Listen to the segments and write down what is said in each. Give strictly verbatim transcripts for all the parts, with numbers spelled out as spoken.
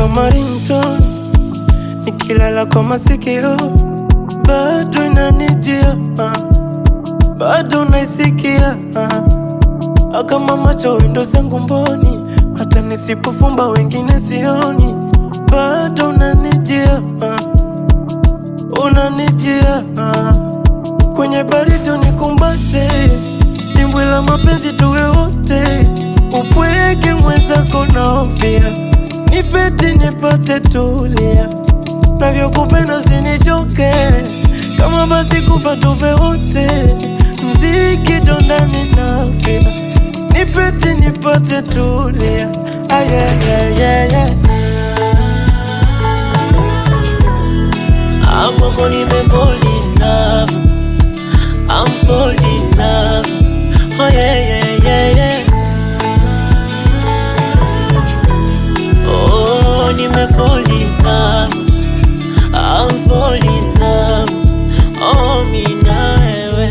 kama ringtone, nikilala kwa masikio bado inanijia, uh, bado naisikia, uh, kama macho wendo zangu mboni, hata nisipofumba wengine sioni, bado unanijia, uh, unanijia, uh, kwenye baridi unikumbate, dimbwi la mapenzi tuwe wote, upweke mwenzako naofia, nipeti nipate tulia, navyokupenda usinichoke, kama basi kufa tufe wote, mziki dondani nafia, nipeti nipate tulia, ah, yeah, yeah, yeah, yeah. I'm gonna be fall in love, I'm falling in love, oh yeah, yeah, yeah, yeah. Oh, nime fall in love, I'm falling in love, oh mi na wewe.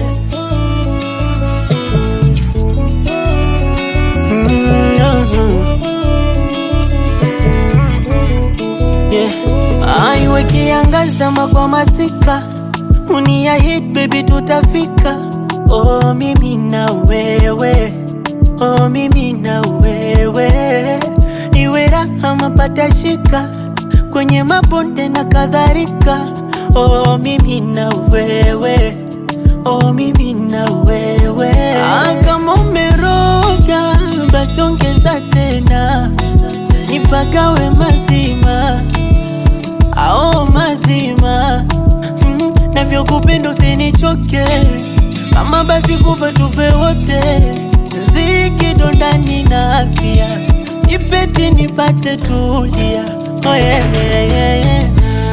Yeah, aiwe kiangaza kwa masika, uniahidi baby tutafika. Oh mimi na wewe, oh mimi na wewe, iwe raha mapata shika, kwenye mabonde na kadhalika. Oh mimi na wewe, oh mimi na wewe, kama umeroga basi ongeza tena, nipagawe mazima, ao mazima, mm, navyokupenda usinichoke, kama basi kufa tufe wote, ziki dondani na afya, nipeti nipate tulia, oh yeah, yeah, yeah, yeah.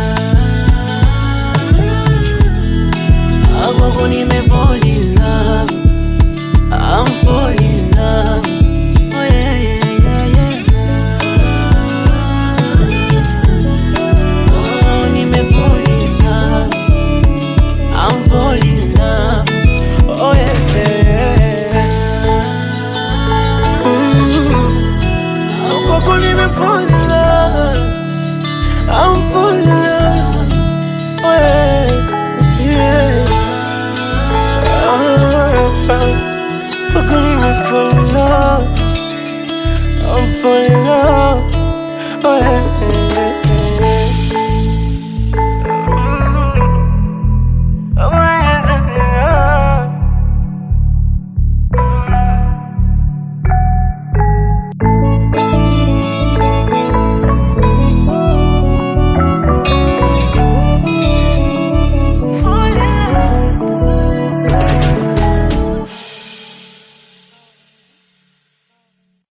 I'm gonna fall in love,